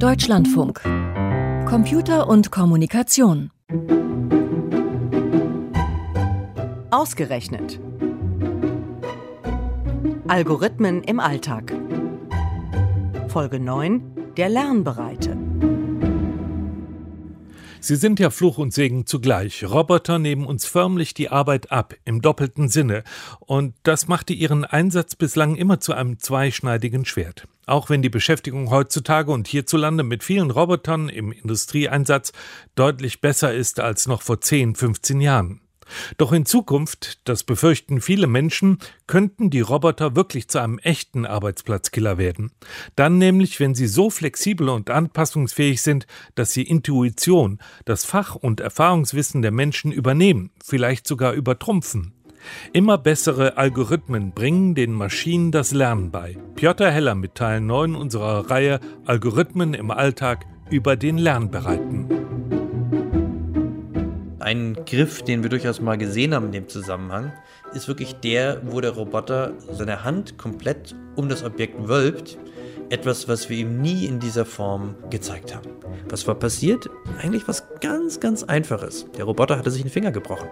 Deutschlandfunk. Computer und Kommunikation. Ausgerechnet. Algorithmen im Alltag. Folge 9: Der Lernbereite. Sie sind ja Fluch und Segen zugleich. Roboter nehmen uns förmlich die Arbeit ab, im doppelten Sinne. Und das machte ihren Einsatz bislang immer zu einem zweischneidigen Schwert. Auch wenn die Beschäftigung heutzutage und hierzulande mit vielen Robotern im Industrieeinsatz deutlich besser ist als noch vor 10, 15 Jahren. Doch in Zukunft, das befürchten viele Menschen, könnten die Roboter wirklich zu einem echten Arbeitsplatzkiller werden. Dann nämlich, wenn sie so flexibel und anpassungsfähig sind, dass sie Intuition, das Fach- und Erfahrungswissen der Menschen übernehmen, vielleicht sogar übertrumpfen. Immer bessere Algorithmen bringen den Maschinen das Lernen bei. Piotr Heller mit Teil 9 unserer Reihe Algorithmen im Alltag über den Lernbereiten. Ein Griff, den wir durchaus mal gesehen haben in dem Zusammenhang, ist wirklich der, wo der Roboter seine Hand komplett um das Objekt wölbt. Etwas, was wir ihm nie in dieser Form gezeigt haben. Was war passiert? Eigentlich was ganz, ganz Einfaches. Der Roboter hatte sich den Finger gebrochen.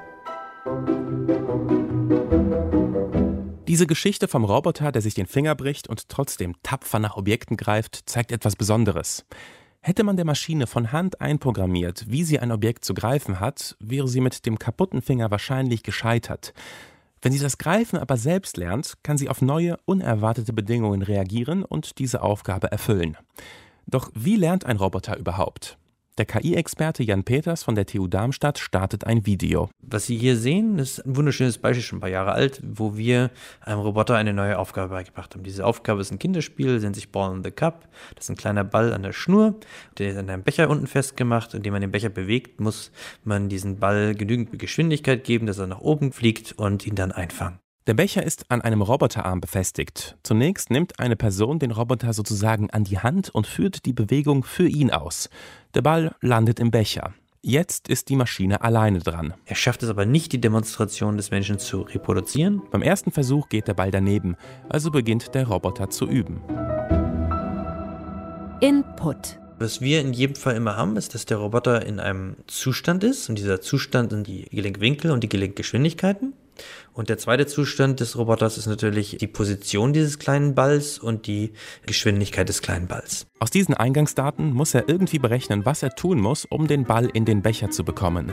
Diese Geschichte vom Roboter, der sich den Finger bricht und trotzdem tapfer nach Objekten greift, zeigt etwas Besonderes. Hätte man der Maschine von Hand einprogrammiert, wie sie ein Objekt zu greifen hat, wäre sie mit dem kaputten Finger wahrscheinlich gescheitert. Wenn sie das Greifen aber selbst lernt, kann sie auf neue, unerwartete Bedingungen reagieren und diese Aufgabe erfüllen. Doch wie lernt ein Roboter überhaupt? Der KI-Experte Jan Peters von der TU Darmstadt startet ein Video. Was Sie hier sehen, ist ein wunderschönes Beispiel, schon ein paar Jahre alt, wo wir einem Roboter eine neue Aufgabe beigebracht haben. Diese Aufgabe ist ein Kinderspiel, nennt sich Ball in the Cup. Das ist ein kleiner Ball an der Schnur, der ist an einem Becher unten festgemacht. Indem man den Becher bewegt, muss man diesen Ball genügend Geschwindigkeit geben, dass er nach oben fliegt und ihn dann einfangen. Der Becher ist an einem Roboterarm befestigt. Zunächst nimmt eine Person den Roboter sozusagen an die Hand und führt die Bewegung für ihn aus. Der Ball landet im Becher. Jetzt ist die Maschine alleine dran. Er schafft es aber nicht, die Demonstration des Menschen zu reproduzieren. Beim ersten Versuch geht der Ball daneben, also beginnt der Roboter zu üben. Input. Was wir in jedem Fall immer haben, ist, dass der Roboter in einem Zustand ist. Und dieser Zustand sind die Gelenkwinkel und die Gelenkgeschwindigkeiten. Und der zweite Zustand des Roboters ist natürlich die Position dieses kleinen Balls und die Geschwindigkeit des kleinen Balls. Aus diesen Eingangsdaten muss er irgendwie berechnen, was er tun muss, um den Ball in den Becher zu bekommen.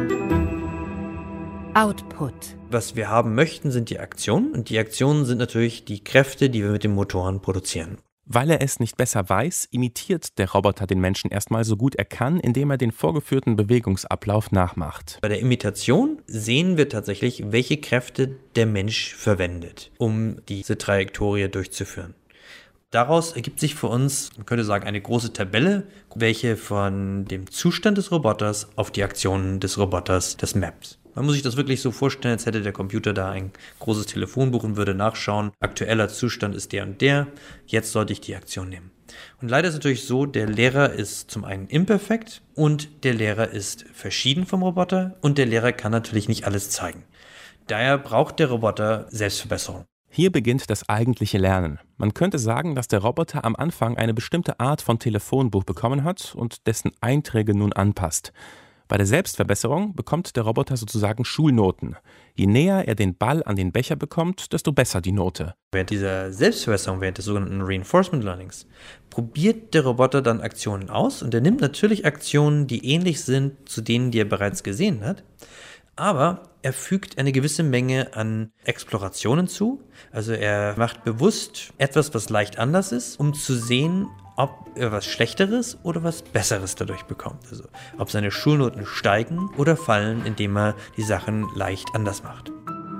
Output. Was wir haben möchten, sind die Aktionen. Und die Aktionen sind natürlich die Kräfte, die wir mit den Motoren produzieren. Weil er es nicht besser weiß, imitiert der Roboter den Menschen erstmal so gut er kann, indem er den vorgeführten Bewegungsablauf nachmacht. Bei der Imitation sehen wir tatsächlich, welche Kräfte der Mensch verwendet, um diese Trajektorie durchzuführen. Daraus ergibt sich für uns, man könnte sagen, eine große Tabelle, welche von dem Zustand des Roboters auf die Aktionen des Roboters das mappt. Man muss sich das wirklich so vorstellen, als hätte der Computer da ein großes Telefonbuch und würde nachschauen, aktueller Zustand ist der und der, jetzt sollte ich die Aktion nehmen. Und leider ist es natürlich so, der Lehrer ist zum einen imperfekt und der Lehrer ist verschieden vom Roboter und der Lehrer kann natürlich nicht alles zeigen. Daher braucht der Roboter Selbstverbesserung. Hier beginnt das eigentliche Lernen. Man könnte sagen, dass der Roboter am Anfang eine bestimmte Art von Telefonbuch bekommen hat und dessen Einträge nun anpasst. Bei der Selbstverbesserung bekommt der Roboter sozusagen Schulnoten. Je näher er den Ball an den Becher bekommt, desto besser die Note. Während dieser Selbstverbesserung, während des sogenannten Reinforcement Learnings, probiert der Roboter dann Aktionen aus und er nimmt natürlich Aktionen, die ähnlich sind zu denen, die er bereits gesehen hat, aber er fügt eine gewisse Menge an Explorationen zu. Also er macht bewusst etwas, was leicht anders ist, um zu sehen, ob er was Schlechteres oder was Besseres dadurch bekommt. Also ob seine Schulnoten steigen oder fallen, indem er die Sachen leicht anders macht.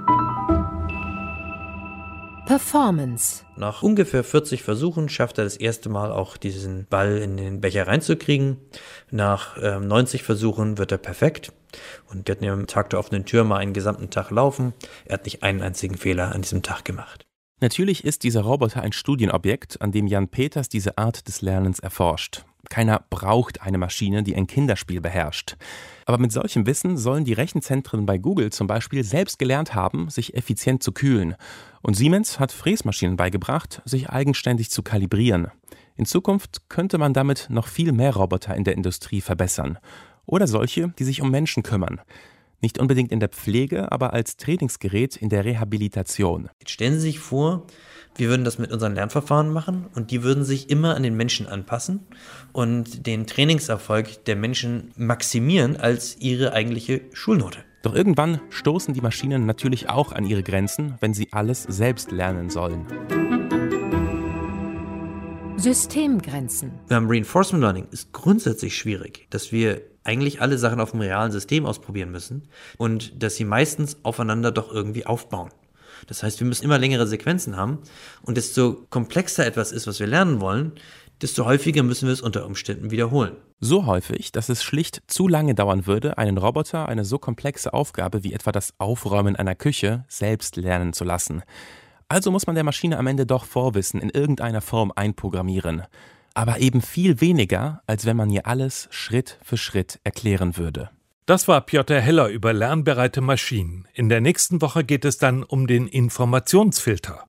Performance. Nach ungefähr 40 Versuchen schafft er das erste Mal auch diesen Ball in den Becher reinzukriegen. Nach 90 Versuchen wird er perfekt. Und wir hatten ja am Tag der offenen Tür mal einen gesamten Tag laufen. Er hat nicht einen einzigen Fehler an diesem Tag gemacht. Natürlich ist dieser Roboter ein Studienobjekt, an dem Jan Peters diese Art des Lernens erforscht. Keiner braucht eine Maschine, die ein Kinderspiel beherrscht. Aber mit solchem Wissen sollen die Rechenzentren bei Google zum Beispiel selbst gelernt haben, sich effizient zu kühlen. Und Siemens hat Fräsmaschinen beigebracht, sich eigenständig zu kalibrieren. In Zukunft könnte man damit noch viel mehr Roboter in der Industrie verbessern. Oder solche, die sich um Menschen kümmern. Nicht unbedingt in der Pflege, aber als Trainingsgerät in der Rehabilitation. Jetzt stellen Sie sich vor, wir würden das mit unseren Lernverfahren machen und die würden sich immer an den Menschen anpassen und den Trainingserfolg der Menschen maximieren als ihre eigentliche Schulnote. Doch irgendwann stoßen die Maschinen natürlich auch an ihre Grenzen, wenn sie alles selbst lernen sollen. Systemgrenzen. Beim Reinforcement Learning ist grundsätzlich schwierig, dass wir eigentlich alle Sachen auf dem realen System ausprobieren müssen und dass sie meistens aufeinander doch irgendwie aufbauen. Das heißt, wir müssen immer längere Sequenzen haben und desto komplexer etwas ist, was wir lernen wollen, desto häufiger müssen wir es unter Umständen wiederholen. So häufig, dass es schlicht zu lange dauern würde, einen Roboter eine so komplexe Aufgabe wie etwa das Aufräumen einer Küche selbst lernen zu lassen. Also muss man der Maschine am Ende doch Vorwissen in irgendeiner Form einprogrammieren. Aber eben viel weniger, als wenn man ihr alles Schritt für Schritt erklären würde. Das war Piotr Heller über lernbereite Maschinen. In der nächsten Woche geht es dann um den Informationsfilter.